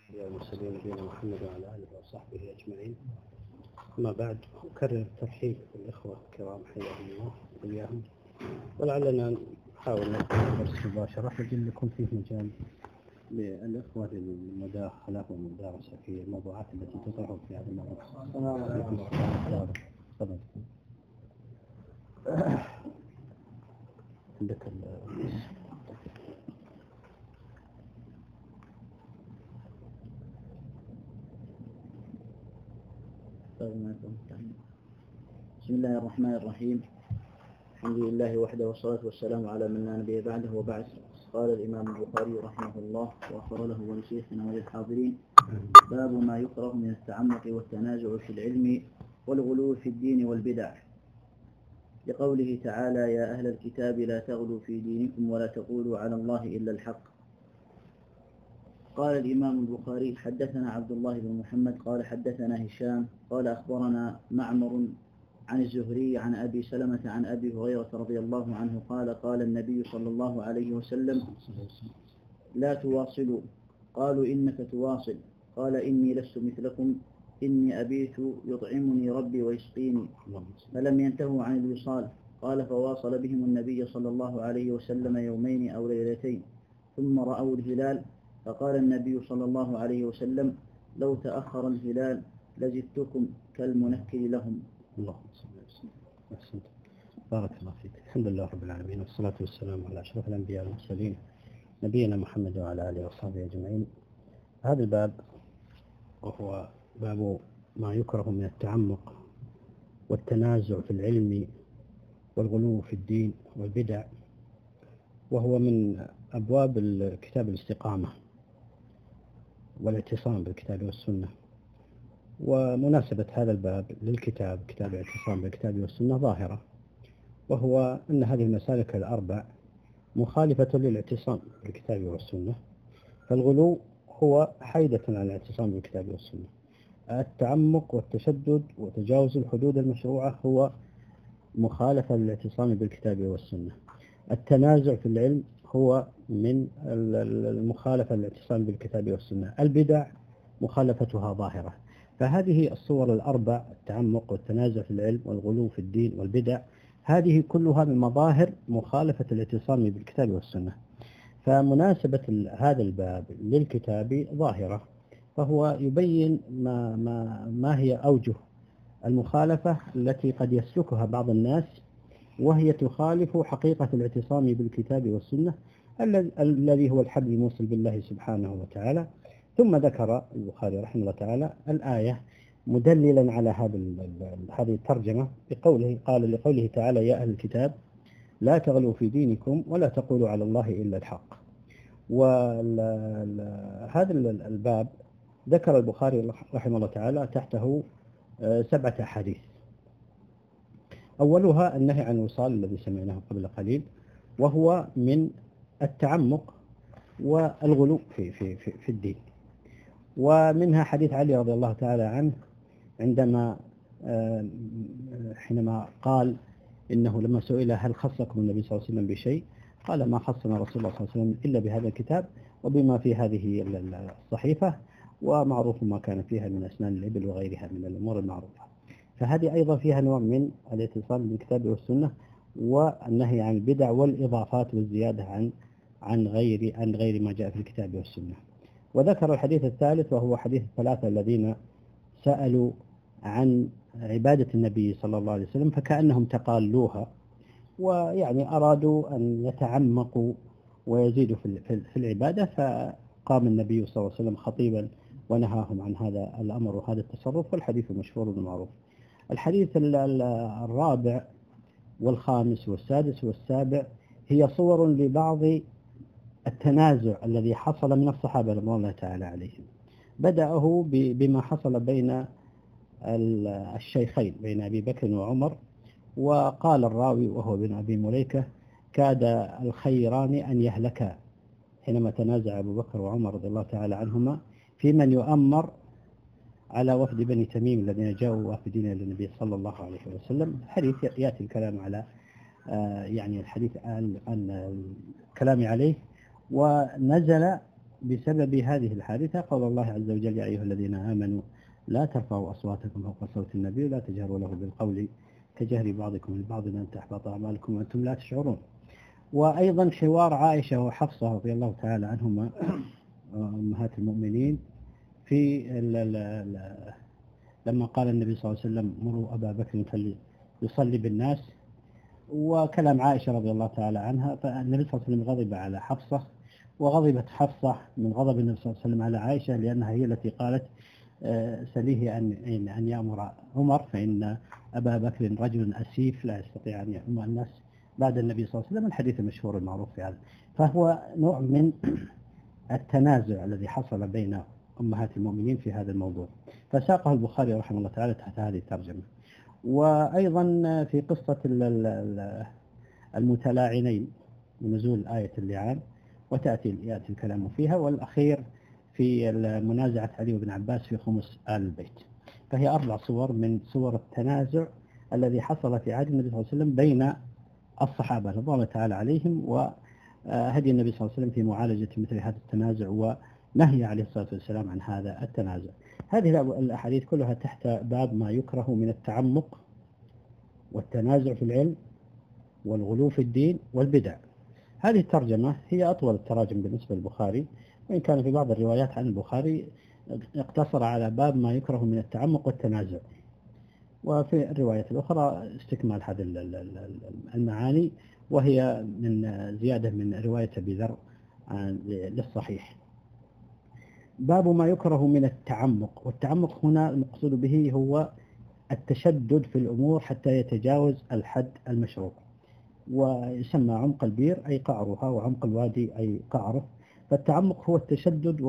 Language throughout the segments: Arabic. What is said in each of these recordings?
يا المرسلين نبينا محمد وعلى آله وصحبه أجمعين. أما بعد، أكرر الترحيب بالإخوة الكرام حياهم الله وإياهم، ولعلنا نحاول نبدأ درس مباشرة لكن يكون فيه مجال للإخوة للمداخلة والمدارسة في الموضوعات التي تطرح في هذا الموضوع. عندك بسم الله الرحمن الرحيم. الحمد لله وحده والصلاة والسلام على من لا نبي بعده وبعد. قال الإمام البخاري رحمه الله وغفر له ولشيخنا وللحاضرين: باب ما يكره من التعمق والتنازع في العلم والغلو في الدين والبدع، لقوله تعالى: يا أهل الكتاب لا تغلوا في دينكم ولا تقولوا على الله إلا الحق. قال الإمام البخاري: حدثنا عبد الله بن محمد قال حدثنا هشام قال أخبرنا معمر عن الزهري عن أبي سلمة عن أبي هريرة رضي الله عنه قال: قال النبي صلى الله عليه وسلم: لا تواصلوا. قالوا: إنك تواصل. قال: إني لست مثلكم، إني أبيت يطعمني ربي ويسقيني. فلم ينتهوا عن الوصال. قال: فواصل بهم النبي صلى الله عليه وسلم يومين أو ليلتين، ثم رأوا الهلال، فقال النبي صلى الله عليه وسلم: لو تأخر الهلال لزدتكم كالمنكر لهم. اللهم صل وسلم. بارك الله فيك. الحمد لله رب العالمين، والصلاة والسلام على أشرف الأنبياء والمرسلين نبينا محمد وعلى آله وصحبه أجمعين. هذا الباب وهو باب ما يكره من التعمق والتنازع في العلم والغلو في الدين والبدع، وهو من أبواب كتاب الاستقامة والاعتصام بالكتاب والسنة. ومناسبة هذا الباب للكتاب، كتاب الاعتصام بالكتاب والسنة، ظاهرة، وهو أن هذه المسالك الأربع مخالفة للاعتصام بالكتاب والسنة. فالغلو هو حيدة عن الاعتصام بالكتاب والسنة، التعمق والتشدد وتجاوز الحدود المشروعة هو مخالفة للاعتصام بالكتاب والسنة، التنازع في العلم هو من المخالفة للاعتصام بالكتاب والسنة، البدع مخالفتها ظاهرة. فهذه الصور الأربع: التعمق والتنازع في العلم والغلو في الدين والبدع، هذه كلها من مظاهر مخالفة الاعتصام بالكتاب والسنة. فمناسبة هذا الباب للكتاب ظاهرة، فهو يبين ما هي أوجه المخالفة التي قد يسلكها بعض الناس، وهي تخالف حقيقة الاعتصام بالكتاب والسنة الذي هو الحبل الموصل بالله سبحانه وتعالى. ثم ذكر البخاري رحمه الله تعالى الآية مدللا على هذه الترجمة بقوله: قال لقوله تعالى: يا أهل الكتاب لا تغلوا في دينكم ولا تقولوا على الله إلا الحق. وهذا الباب ذكر البخاري رحمه الله تعالى تحته 7 أحاديث. أولها النهي عن الوصال الذي سمعناه قبل قليل، وهو من التعمق والغلو في الدين. ومنها حديث علي رضي الله تعالى عنه عندما حينما قال إنه لما سئل: هل خصكم النبي صلى الله عليه وسلم بشيء؟ قال: ما خصنا رسول الله صلى الله عليه وسلم إلا بهذا الكتاب وبما في هذه الصحيفة، ومعروف ما كان فيها من أسنان الإبل وغيرها من الأمور المعروفة. فهذه أيضا فيها نوع من الاتصال بالكتاب والسنة والنهي عن البدع والإضافات والزيادة عن غير ما جاء في الكتاب والسنة. وذكر الحديث الثالث وهو حديث 3 الذين سألوا عن عبادة النبي صلى الله عليه وسلم فكأنهم تقالوها، ويعني أرادوا أن يتعمقوا ويزيدوا في العبادة، فقام النبي صلى الله عليه وسلم خطيبا ونهاهم عن هذا الأمر وهذا التصرف، والحديث مشهور ومعروف. الحديث الرابع والخامس والسادس والسابع هي صور لبعض التنازع الذي حصل من الصحابة رضي الله تعالى عليهم. بدأه بما حصل بين الشيخين، بين أبي بكر وعمر، وقال الراوي وهو ابن أبي مليكة: كاد الخيران أن يهلكا، حينما تنازع أبو بكر وعمر رضي الله تعالى عنهما في من يؤمر على وفد بني تميم الذين جاءوا وافدين إلى النبي صلى الله عليه وسلم. الحديث يأتي الكلام على يعني الحديث عن الكلام عليه. ونزل بسبب هذه الحادثة قول الله عز وجل: يا أيها الذين آمنوا لا ترفعوا أصواتكم فوق صوت النبي ولا تجهروا له بالقول كجهر بعضكم لبعض أن تحبط أعمالكم وأنتم لا تشعرون. وأيضا حوار عائشة وحفصة رضي الله تعالى عنهما أمهات المؤمنين في لما قال النبي صلى الله عليه وسلم: مروا أبا بكر فليصلي بالناس، وكلام عائشة رضي الله تعالى عنها. فالنبي صلى الله عليه وسلم غضب على حفصة، وغضبت حفصة من غضب النبي صلى الله عليه وسلم على عائشة، لأنها هي التي قالت: سليه أن يأمر عمر فإن أبا بكر رجل أسيف لا يستطيع أن يأمر الناس بعد النبي صلى الله عليه وسلم، الحديث المشهور المعروف في هذا. فهو نوع من التنازع الذي حصل بين أمهات المؤمنين في هذا الموضوع، فساقه البخاري رحمه الله تعالى تحت هذه الترجمة. وأيضا في قصة المتلاعنين ونزول آية اللعان يأتي الكلام فيها، والأخير في منازعة علي بن عباس في خمس آل البيت. فهي 4 صور من صور التنازع الذي حصل في عهد النبي صلى الله عليه وسلم بين الصحابة رضوان الله تعالى عليهم، وهدي النبي صلى الله عليه وسلم في معالجة مثل هذا التنازع ونهي عليه الصلاة والسلام عن هذا التنازع. هذه الأحاديث كلها تحت باب ما يكره من التعمق والتنازع في العلم والغلو في الدين والبدع. هذه الترجمة هي أطول التراجم بالنسبة للبخاري، وإن كان في بعض الروايات عن البخاري اقتصر على باب ما يكره من التعمق والتنازع، وفي الرواية الأخرى استكمال هذه المعاني، وهي من زيادة من رواية أبي ذر للصحيح. باب ما يكره من التعمق، والتعمق هنا المقصود به هو التشدد في الأمور حتى يتجاوز الحد المشروع، ويسمى عمق البير أي قعرها، وعمق الوادي أي قعره. فالتعمق هو التشدد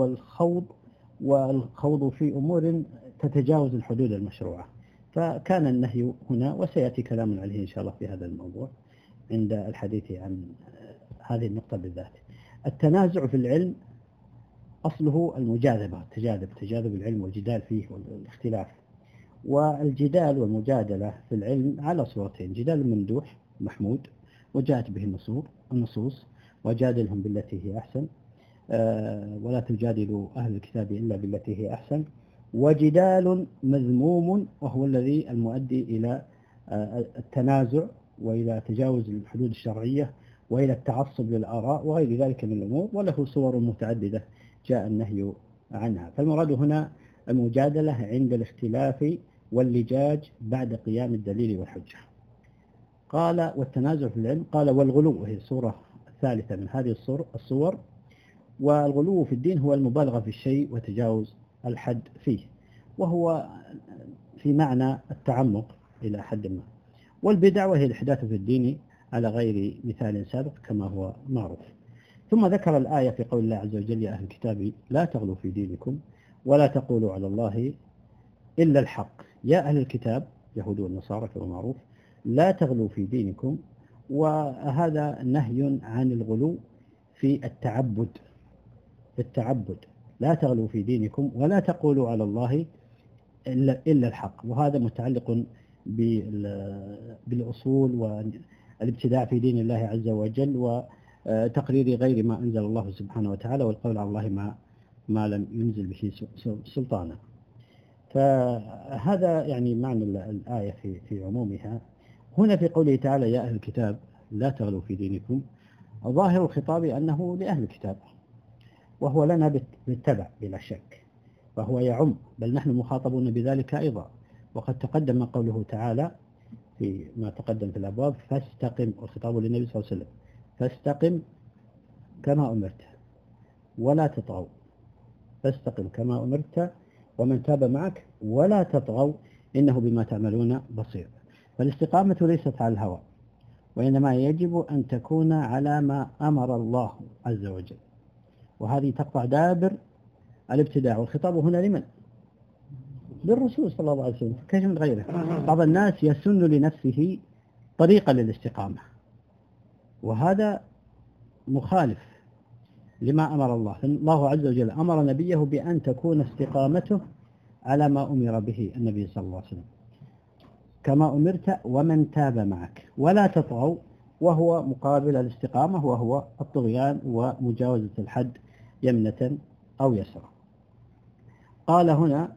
والخوض في أمور تتجاوز الحدود المشروعة. فكان النهي هنا، وسيأتي كلام عليه إن شاء الله في هذا الموضوع عند الحديث عن هذه النقطة بالذات. التنازع في العلم أصله المجاذبة، تجاذب العلم والجدال فيه والاختلاف. والجدال والمجادلة في العلم على صورتين: جدال ممدوح محمود وجاءت به النصوص وجادلهم بالتي هي أحسن، ولا تجادلوا أهل الكتاب إلا بالتي هي أحسن. وجدال مذموم وهو الذي المؤدي إلى التنازع وإلى تجاوز الحدود الشرعية وإلى التعصب للآراء وغير ذلك من الأمور، وله صور متعددة جاء النهي عنها. فالمراد هنا المجادلة عند الاختلاف واللجاج بعد قيام الدليل والحجة. قال: والتنازع في العلم. قال: والغلو، وهي الصورة الثالثة من هذه الصور. والغلو في الدين هو المبالغة في الشيء وتجاوز الحد فيه، وهو في معنى التعمق إلى حد ما. والبدع وهي الإحداث في الدين على غير مثال سابق كما هو معروف. ثم ذكر الآية في قول الله عز وجل: يا أهل الكتاب لا تغلوا في دينكم ولا تقولوا على الله إلا الحق. يا أهل الكتاب، يهود والنصارى كما معروف، لا تغلوا في دينكم، وهذا نهي عن الغلو في التعبد. لا تغلوا في دينكم ولا تقولوا على الله إلا الحق، وهذا متعلق بالأصول والابتداع في دين الله عز وجل وتقرير غير ما أنزل الله سبحانه وتعالى والقول على الله ما لم ينزل به سلطانا. فهذا يعني معنى الآية في عمومها. هنا في قوله تعالى: يا أهل الكتاب لا تغلوا في دينكم، ظاهر الخطاب أنه لأهل الكتاب، وهو لنا بالتبع بلا شك، فهو يعم، بل نحن مخاطبون بذلك أيضا. وقد تقدم قوله تعالى في ما تقدم في الأبواب: فاستقم، والخطاب للنبي صلى الله عليه وسلم: فاستقم كما أمرت ولا تطغوا، فاستقم كما أمرت ومن تاب معك ولا تطغوا إنه بما تعملون بصير. فالاستقامة ليست على الهوى، وإنما يجب أن تكون على ما أمر الله عز وجل، وهذه تقطع دابر الابتداع. والخطاب هنا لمن؟ للرسول صلى الله عليه وسلم، كيف من غيره؟ بعض الناس يسن لنفسه طريقة للاستقامة، وهذا مخالف لما أمر الله. الله عز وجل أمر نبيه بأن تكون استقامته على ما أمر به النبي صلى الله عليه وسلم، كما أمرت ومن تاب معك ولا تطغوا، وهو مقابل الاستقامة وهو الطغيان ومجاوزة الحد يمنة أو يسرى. قال هنا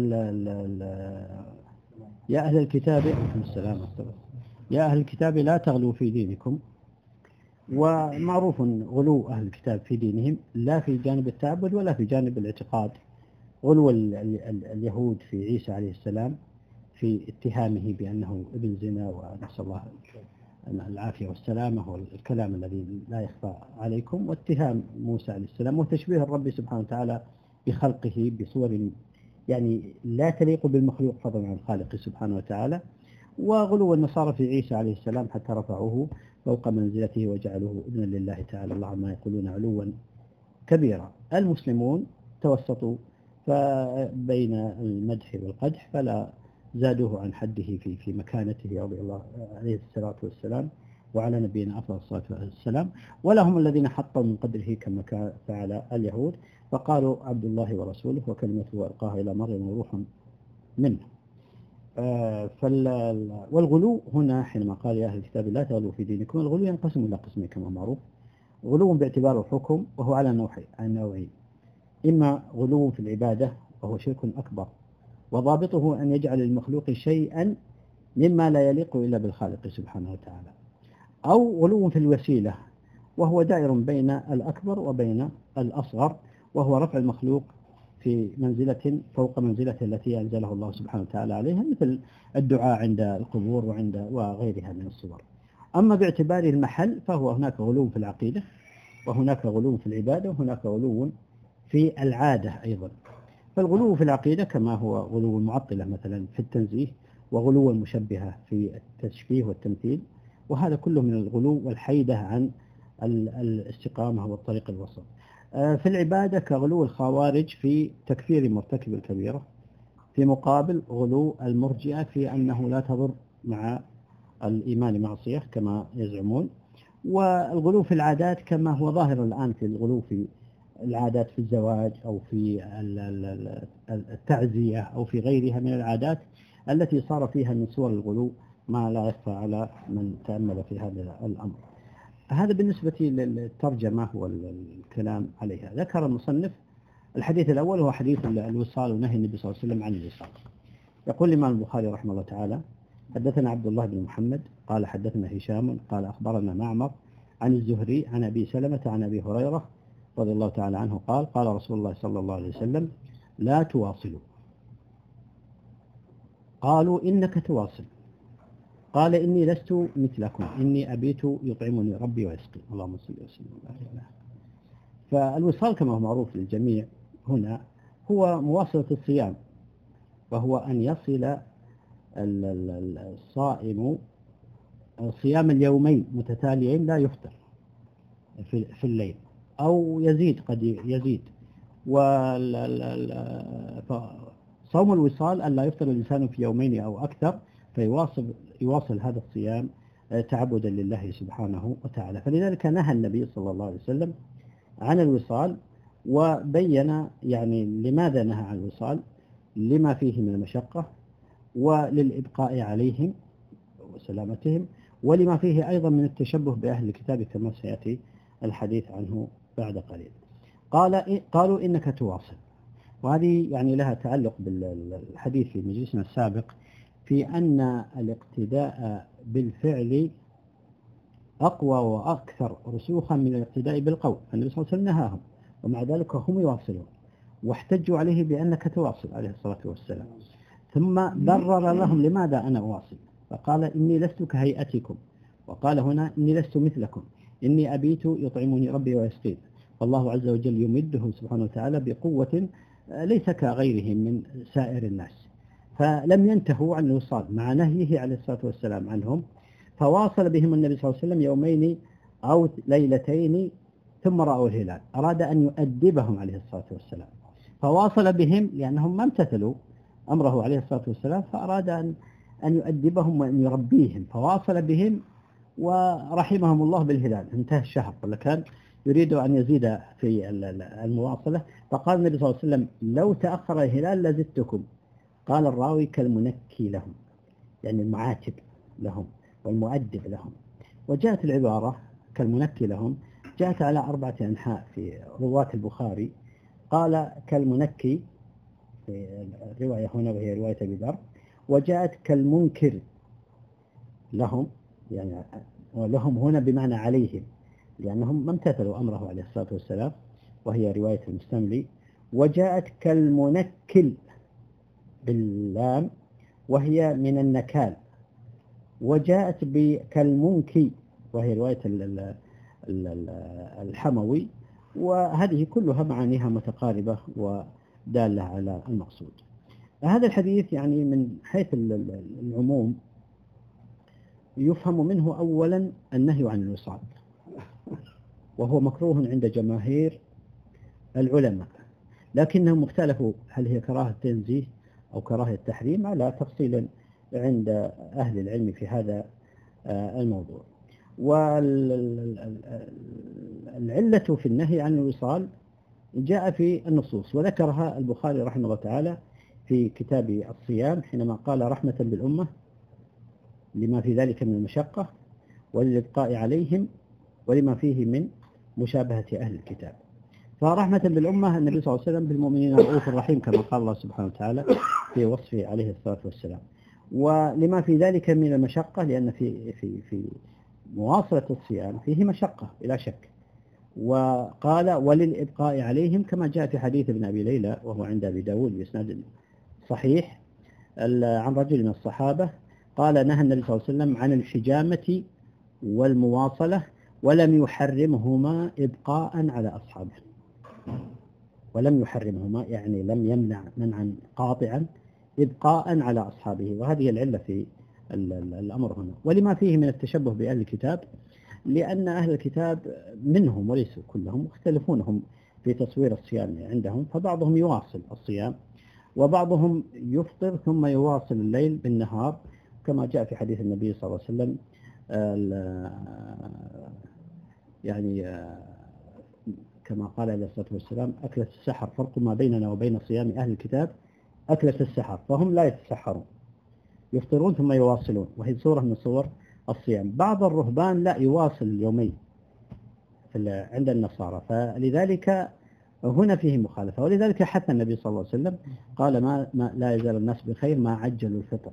يا أهل الكتاب يا أهل الكتاب لا تغلوا في دينكم. ومعروف غلو أهل الكتاب في دينهم لا في جانب التعبد ولا في جانب الاعتقاد. غلو اليهود في عيسى عليه السلام في اتهامه بأنه ابن زنا، ونسأل الله العافية والسلامة والكلام الذي لا يخفى عليكم، واتهام موسى عليه السلام وتشبيه الرب سبحانه وتعالى بخلقه بصور يعني لا تليق بالمخلوق فضلا عن الخالق سبحانه وتعالى. وغلو النصارى في عيسى عليه السلام حتى رفعوه فوق منزلته وجعلوه ابنا لله تعالى الله عما يقولون علوا كبيرا. المسلمون توسطوا بين المدح والقدح فلا زادوه عن حده في مكانته رضي الله عليه الصلاة والسلام وعلى نبينا أفضل الصلاة والسلام، ولا هم الذين حطوا من قدره كما فعل اليهود فقالوا عبد الله ورسوله وكلمته ألقاها إلى مريم وروح منه. والغلو هنا حينما قال يا أهل الكتاب لا تغلوا في دينكم، الغلو ينقسم إلى قسمين كما معروف. غلو باعتبار الحكم وهو على نوعين: إما غلو في العبادة وهو شرك أكبر وضابطه أن يجعل المخلوق شيئا مما لا يليق إلا بالخالق سبحانه وتعالى، أو غلو في الوسيلة وهو دائر بين الأكبر وبين الأصغر، وهو رفع المخلوق في منزلة فوق منزلة التي أنزله الله سبحانه وتعالى عليها، مثل الدعاء عند القبور وغيرها من الصور. أما باعتبار المحل فهو هناك غلو في العقيدة، وهناك غلو في العبادة، وهناك غلو في العادة أيضا. فالغلو في العقيدة كما هو غلو المعطلة مثلا في التنزيه، وغلو المشبهة في التشبيه والتمثيل، وهذا كله من الغلو والحيدة عن الاستقامة والطريق الوسط. في العبادة كغلو الخوارج في تكفير مرتكب الكبيرة، في مقابل غلو المرجئة في أنه لا تضر مع الإيمان معصية كما يزعمون. والغلو في العادات كما هو ظاهر الآن في الغلو في العادات في الزواج أو في التعزية أو في غيرها من العادات التي صار فيها من صور الغلو ما لا يخفى على من تأمل في هذا الأمر. هذا بالنسبة للترجمة والكلام عليها. ذكر المصنف الحديث الأول هو حديث الوصال ونهي النبي صلى الله عليه وسلم عن الوصال. يقول الإمام البخاري رحمه الله تعالى: حدثنا عبد الله بن محمد قال حدثنا هشام قال أخبرنا معمر عن الزهري عن أبي سلمة عن أبي هريرة رضي الله تعالى عنه قال: قال رسول الله صلى الله عليه وسلم: لا تواصلوا. قالوا: إنك تواصل. قال: إني لست مثلكم، إني أبيت يطعمني ربي ويسقي. اللهم صل وسلم عليه. فالوصال كما هو معروف للجميع هنا هو مواصلة الصيام، وهو أن يصل الصائم صيام اليومين متتاليين لا يفطر في الليل أو يزيد، قد يزيد. فصوم الوصال أن لا يفطر الإنسان في يومين أو أكثر، فيواصل هذا الصيام تعبدا لله سبحانه وتعالى. فلذلك نهى النبي صلى الله عليه وسلم عن الوصال، وبين يعني لماذا نهى عن الوصال: لما فيه من المشقة وللإبقاء عليهم وسلامتهم، ولما فيه أيضا من التشبه بأهل الكتاب كما سيأتي الحديث عنه بعد قليل. قالوا إنك تواصل، وهذه يعني لها تعلق بالحديث في مجلسنا السابق في أن الاقتداء بالفعل أقوى وأكثر رسوخا من الاقتداء بالقول. النبي صلى الله عليه وسلم نهاهم ومع ذلك هم يواصلون، واحتجوا عليه بأنك تواصل عليه الصلاة والسلام، ثم برر لهم لماذا أنا أواصل، فقال: إني لست كهيئتكم، وقال هنا: إني لست مثلكم، إني أبيت يطعمني ربي ويسقين. فالله عز وجل يمده سبحانه وتعالى بقوة ليس كغيرهم من سائر الناس، فلم ينتهوا عن الوصال مع نهيه عليه الصلاة والسلام عنهم، فواصل بهم النبي صلى الله عليه وسلم يومين أو ليلتين ثم رأوا الهلال. أراد أن يؤدبهم عليه الصلاة والسلام، فواصل بهم لأنهم ما امتثلوا أمره عليه الصلاة والسلام، فأراد أن يؤدبهم وأن يربيهم، فواصل بهم ورحمهم الله بالهلال. انتهى الشهر ولا كان يريد أن يزيد في المواصلة، فقال النبي صلى الله عليه وسلم: لو تأخر الهلال لزدتكم. قال الراوي: كالمنكي لهم، يعني المعاتب لهم والمؤدب لهم. وجاءت العبارة كالمنكي لهم جاءت على 4 أنحاء في رواة البخاري. قال كالمنكي في الرواية هنا وهي رواية أبي ذر، وجاءت كالمنكر لهم، يعني ولهم هنا بمعنى عليهم، لأنهم ما امتثلوا أمره عليه الصلاة والسلام، وهي رواية المستملي. وجاءت كالمنكل باللام وهي من النكال. وجاءت كالمنكي وهي رواية الحموي، وهذه كلها معانيها متقاربة ودالة على المقصود. هذا الحديث يعني من حيث العموم يفهم منه أولا النهي عن الوصال، وهو مكروه عند جماهير العلماء، لكنهم اختلفوا هل هي كراهة تنزيه أو كراهة تحريم على تفصيل عند أهل العلم في هذا الموضوع. والعلة في النهي عن الوصال جاء في النصوص، وذكرها البخاري رحمه الله تعالى في كتاب الصيام حينما قال رحمة بالأمة لما في ذلك من المشقة وللإبقاء عليهم ولما فيه من مشابهة أهل الكتاب. فرحمة بالأمة النبي صلى الله عليه وسلم بالمؤمنين رؤوف رحيم كما قال الله سبحانه وتعالى في وصفه عليه الصلاة والسلام، ولما في ذلك من المشقة لأن في مواصلة الصيام فيه مشقة بلا شك. وقال وللإبقاء عليهم كما جاء في حديث ابن أبي ليلى وهو عند أبي داود بإسناد صحيح عن رجل من الصحابة قال نهى النبي صلى الله عليه وسلم عن الحجامة والمواصلة ولم يحرمهما إبقاء على أصحابه. ولم يحرمهما يعني لم يمنع منعا قاطعا إبقاء على أصحابه، وهذه العلة في الأمر هنا. ولما فيه من التشبه بأهل الكتاب، لأن أهل الكتاب منهم وليسوا كلهم مختلفونهم في تصوير الصيام عندهم، فبعضهم يواصل الصيام وبعضهم يفطر ثم يواصل الليل بالنهار كما جاء في حديث النبي صلى الله عليه وسلم يعني كما قال عليه الصلاة والسلام أكلة السحر فرق ما بيننا وبين صيام أهل الكتاب أكلة السحر، فهم لا يتسحرون يفطرون ثم يواصلون، وهي صورة من صور الصيام. بعض الرهبان لا يواصل اليومين عند النصارى، فلذلك هنا فيه مخالفة. ولذلك حتى النبي صلى الله عليه وسلم قال ما لا يزال الناس بخير ما عجلوا الفطر،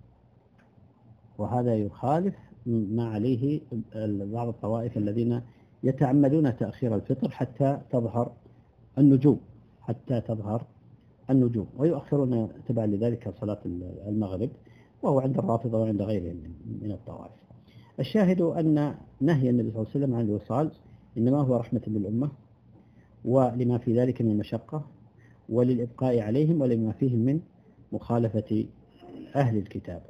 وهذا يخالف ما عليه بعض الطوائف الذين يتعمدون تأخير الفطر حتى تظهر النجوم ويؤخرون تبعا لذلك صلاة المغرب، وهو عند الرافضة وعند غيرهم من الطوائف. الشاهد أن نهي النبي صلى الله عليه وسلم عن الوصال إنما هو رحمة للأمة ولما في ذلك من المشقة وللإبقاء عليهم ولما فيهم من مخالفة أهل الكتاب.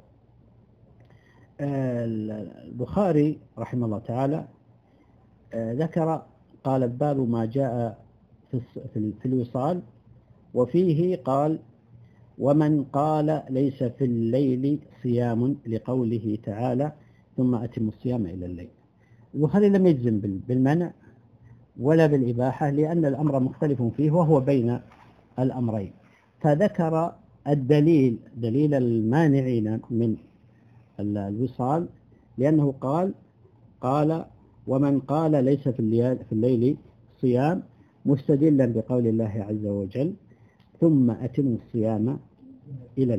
البخاري رحمه الله تعالى ذكر قال باب ما جاء في الوصال، وفيه قال ومن قال ليس في الليل صيام لقوله تعالى ثم أتم الصيام إلى الليل. البخاري لم يجزم بالمنع ولا بالإباحة لأن الأمر مختلف فيه وهو بين الأمرين، فذكر دليل المانعين من الوصال لأنه قال ومن قال ليس في الليل صيام مستدلا بقول الله عز وجل ثم أتم الصيام إلى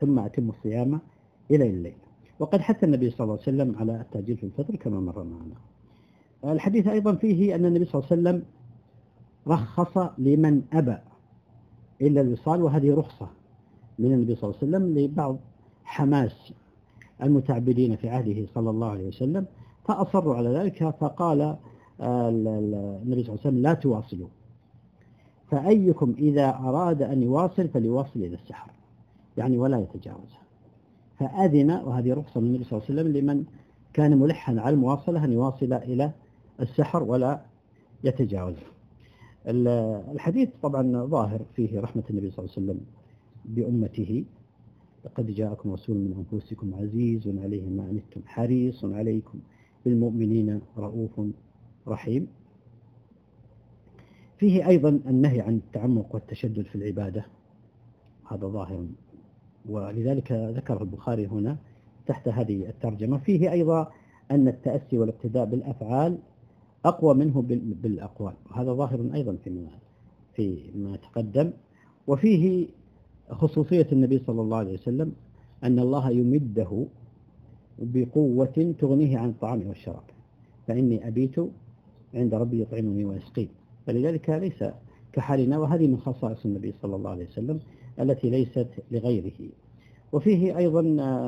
الليل. وقد حث النبي صلى الله عليه وسلم على التعجيل في الفطر كما مر معنا. الحديث أيضا فيه أن النبي صلى الله عليه وسلم رخص لمن أبى إلا الوصال، وهذه رخصة من النبي صلى الله عليه وسلم لبعض حماس المتعبدين في عهده صلى الله عليه وسلم، فأصروا على ذلك فقال النبي صلى الله عليه وسلم لا تواصلوا، فأيكم إذا أراد أن يواصل فليواصل إلى السحر، يعني ولا يتجاوزها. فأذن، وهذه رخصة من النبي صلى الله عليه وسلم لمن كان ملحا على المواصلة أن يواصل إلى السحر ولا يتجاوز. الحديث طبعا ظاهر فيه رحمة النبي صلى الله عليه وسلم بأمته، لقد جاءكم رسول من أنفسكم عزيز عليه ما عنتم حريص عليكم بالمؤمنين رؤوف رحيم. فيه أيضا النهي عن التعمق والتشدد في العبادة، هذا ظاهر، ولذلك ذكر البخاري هنا تحت هذه الترجمة. فيه أيضا أن التأسي والاقتداء بالأفعال أقوى منه بالأقوال، وهذا ظاهر أيضا فيما تقدم. وفيه خصوصية النبي صلى الله عليه وسلم أن الله يمده بقوة تغنيه عن الطعام والشراب، فإني أبيت عند ربي يطعمني ويسقين، فلذلك ليس كحالنا، وهذه من خصائص النبي صلى الله عليه وسلم التي ليست لغيره. وفيه أيضا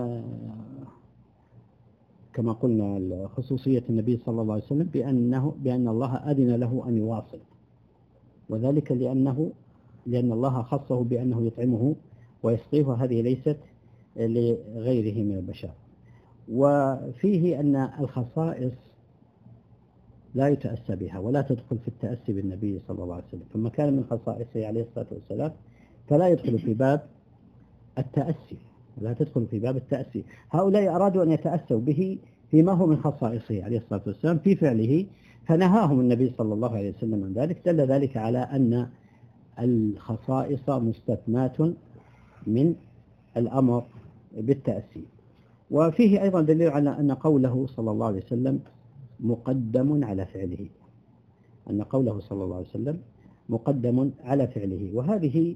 كما قلنا خصوصية النبي صلى الله عليه وسلم بأن الله أذن له أن يواصل، وذلك لأن الله خصه بأنه يطعمه ويسقيه، وهذه ليست لغيره من البشر. وفيه أن الخصائص لا يتأسى بها ولا تدخل في التأسي بالنبي صلى الله عليه وسلم، فما كان من خصائصه عليه الصلاة والسلام فلا يدخل في باب التأسي، لا تدخل في باب التأسي. هؤلاء أرادوا أن يتأسوا به فيما هو من خصائصه عليه الصلاة والسلام في فعله، فنهاهم النبي صلى الله عليه وسلم عن ذلك. دل ذلك على أن الخصائص مستثناة من الأمر بالتأسي. وفيه أيضا دليل على أن قوله صلى الله عليه وسلم مقدم على فعله، أن قوله صلى الله عليه وسلم مقدم على فعله، وهذه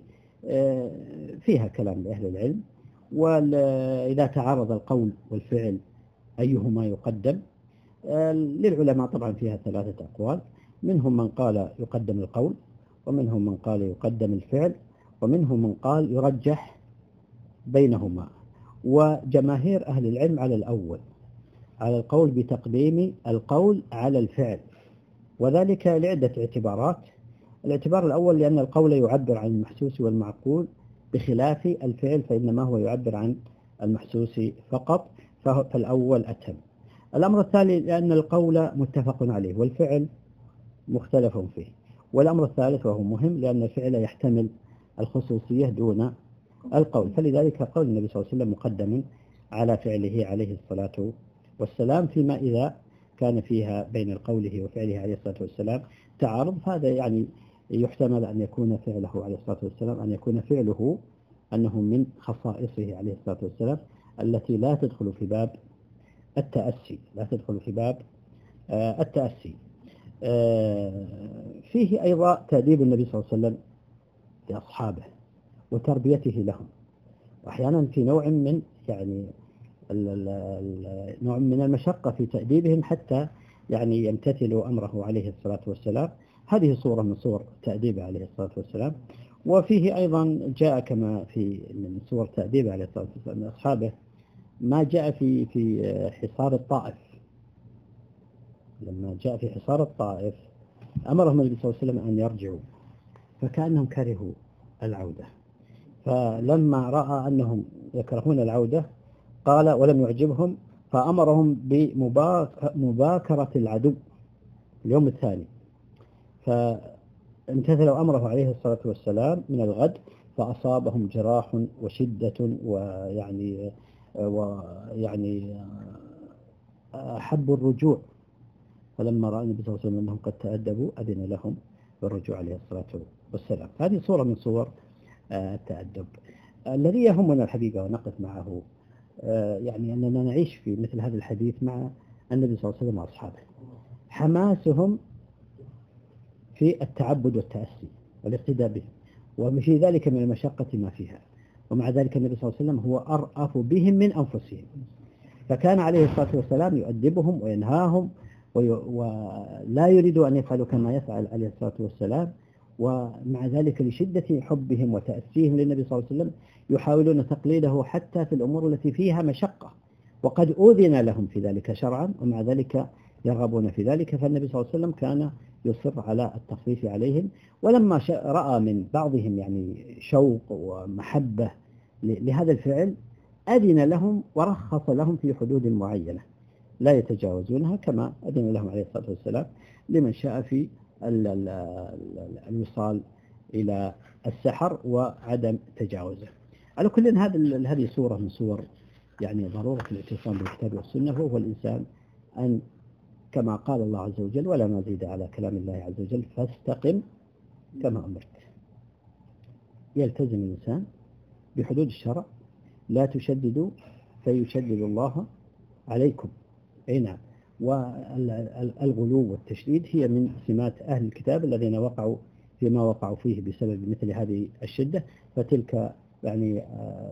فيها كلام لأهل العلم. وإذا تعارض القول والفعل أيهما يقدم، للعلماء طبعا فيها 3 أقوال، منهم من قال يقدم القول، ومنهم من قال يقدم الفعل، ومنهم من قال يرجح بينهما. وجماهير أهل العلم على الأول، على القول بتقديم القول على الفعل، وذلك لعدة اعتبارات. الاعتبار الأول لأن القول يعبر عن المحسوس والمعقول بخلاف الفعل فإنما هو يعبر عن المحسوس فقط، فالأول أتم. الأمر الثاني لأن القول متفق عليه والفعل مختلف فيه. والأمر الثالث وهو مهم لأن الفعل يحتمل الخصوصية دون القول، فلذلك قول النبي صلى الله عليه وسلم مقدم على فعله عليه الصلاة والسلام، فيما إذا كان فيها بين قوله وفعله عليه الصلاة والسلام تعارض، هذا يعني يحتمل أن يكون فعله عليه الصلاة والسلام أن يكون فعله أنه من خصائصه عليه الصلاة والسلام التي لا تدخل في باب التأسي، لا تدخل في باب التأسي. فيه أيضا تأديب النبي صلى الله عليه وسلم لأصحابه وتربيته لهم، وأحيانا في نوع من يعني نوع من المشقة في تأديبهم حتى يعني يمتثلوا أمره عليه الصلاة والسلام. هذه صورة من صور تأديبه عليه الصلاة والسلام. وفيه أيضا جاء كما في من صور تأديبه عليه الصلاة والسلام من أصحابه ما جاء في حصار الطائف. لما جاء في حصار الطائف أمرهم النبي صلى الله عليه وسلم أن يرجعوا، فكأنهم كرهوا العودة، فلما رأى أنهم يكرهون العودة قال ولم يعجبهم فأمرهم بمباكرة العدو اليوم الثاني، فامتثلوا أمره عليه الصلاة والسلام من الغد، فأصابهم جراح وشدة ويعني أحبوا الرجوع، فلما رأى النبي صلى الله عليه وسلم أنهم قد تأدبوا أذن لهم بالرجوع عليه الصلاة والسلام. هذه صورة من صور التأدب. الذي يهمنا الحقيقة ونقف معه يعني أننا نعيش في مثل هذا الحديث مع النبي صلى الله عليه وسلم وأصحابه، حماسهم في التعبد والتأسي والاقتداء به، وفي ذلك من المشقة ما فيها، ومع ذلك النبي صلى الله عليه وسلم هو أرأف بهم من أنفسهم، فكان عليه الصلاة والسلام يؤدبهم وينهاهم ولا يريد أن يفعلوا كما يفعل عليه الصلاة والسلام، ومع ذلك لشدة حبهم وتأسيهم للنبي صلى الله عليه وسلم يحاولون تقليده حتى في الأمور التي فيها مشقة، وقد أذن لهم في ذلك شرعا ومع ذلك يرغبون في ذلك. فالنبي صلى الله عليه وسلم كان يصر على التخفيف عليهم، ولما رأى من بعضهم يعني شوق ومحبة لهذا الفعل أذن لهم ورخص لهم في حدود معينة لا يتجاوزونها، كما أذن لهم عليه الصلاة والسلام لمن شاء في الوصال إلى السحر وعدم تجاوزه. على كل هذه صورة من صور يعني ضرورة الاعتصام بالكتاب والسنة، وهو الإنسان أن كما قال الله عز وجل ولا مزيد على كلام الله عز وجل فاستقم كما أمرت، يلتزم الإنسان بحدود الشرع، لا تشددوا فيشدد الله عليكم. أي نعم. والغلو والتشديد هي من سمات أهل الكتاب الذين وقعوا فيما وقعوا فيه بسبب مثل هذه الشدة. فتلك يعني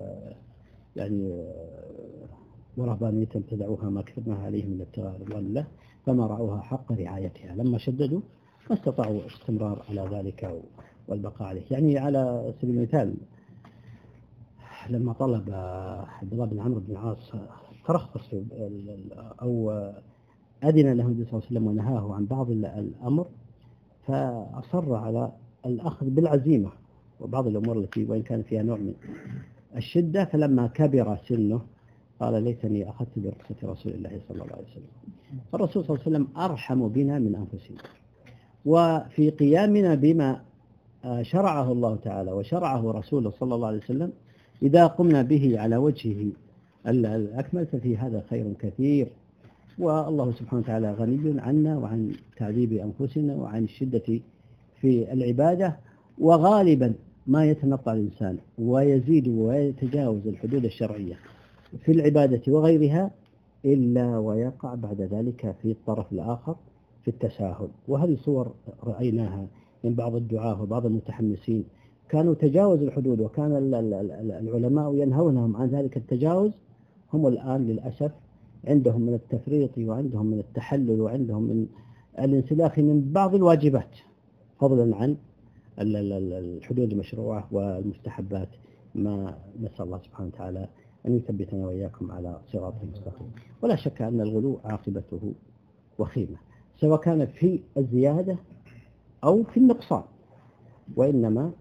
ورهبانية ابتدعوها ما كتبناها عليهم من ابتغاء رضوان الله فما رعوها حق رعايتها. لما شددوا ما استطاعوا الاستمرار على ذلك والبقاء عليه. يعني على سبيل المثال لما طلب عبد الله بن عمرو بن العاص ترخص أو أذن له النبي صلى الله عليه وسلم ونهاه عن بعض الأمر، فأصر على الأخذ بالعزيمة وبعض الأمور التي وإن كان فيها نوع من الشدة. فلما كبر سنه قال ليتني أخذت برخصة رسول الله صلى الله عليه وسلم. فالرسول صلى الله عليه وسلم أرحم بنا من أنفسنا، وفي قيامنا بما شرعه الله تعالى وشرعه رسوله صلى الله عليه وسلم إذا قمنا به على وجهه الأكمل ففي هذا خير كثير. والله سبحانه وتعالى غني عنا وعن تعذيب أنفسنا وعن الشدة في العبادة. وغالبا ما يتنطع الإنسان ويزيد ويتجاوز الحدود الشرعية في العبادة وغيرها إلا ويقع بعد ذلك في الطرف الآخر في التساهل. وهذه صور رأيناها من بعض الدعاة وبعض المتحمسين كانوا تجاوزوا الحدود، وكان العلماء ينهونهم عن ذلك التجاوز. هم الآن للأسف عندهم من التفريط وعندهم من التحلل وعندهم من الانسلاخ من بعض الواجبات فضلا عن الحدود المشروعة والمستحبات. ما نسأل الله سبحانه وتعالى أن يثبتنا وإياكم على صراط المستقيم. ولا شك أن الغلو عاقبته وخيمة، سواء كان في الزيادة أو في النقصان، وإنما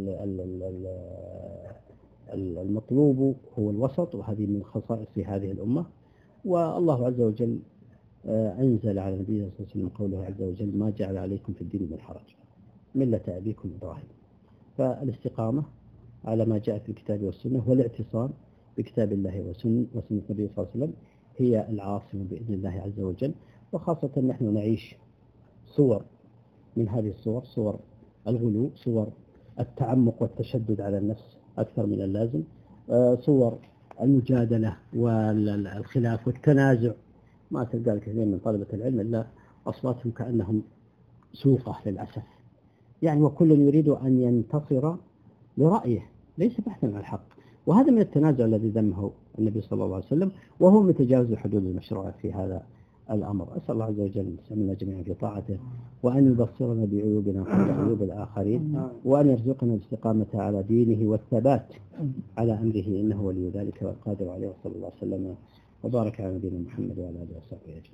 المطلوب هو الوسط، وهذه من خصائص هذه الأمة. والله عز وجل أنزل على النبي صلى الله عليه وسلم قوله عز وجل ما جعل عليكم في الدين من حرج ملة أبيكم إبراهيم. فالاستقامة على ما جاء في الكتاب والسنة والاعتصام بكتاب الله وسنة النبي صلى الله عليه وسلم هي العاصمة بإذن الله عز وجل. وخاصة نحن نعيش صور من هذه الصور، صور الغلو، صور التعمق والتشدد على النفس أكثر من اللازم، صور المجادلة والخلاف والتنازع. ما تلقى الكثير من طلبة العلم إلا أصواتهم كأنهم سوقة للأسف، يعني وكل يريد أن ينتصر لرأيه ليس بحثا عن الحق. وهذا من التنازع الذي ذمه النبي صلى الله عليه وسلم، وهو من تجاوز الحدود المشروعة في هذا الأمر. أسأل الله عز وجل أن يسلمنا جميعا في طاعته، وأن يبصرنا بعيوبنا قبل عيوب الآخرين، وأن يرزقنا الاستقامة على دينه والثبات على أمره إنه ولي ذلك والقادر عليه. وصلى الله وسلم وبارك على نبينا محمد وعلى آله وصحبه أجمعين.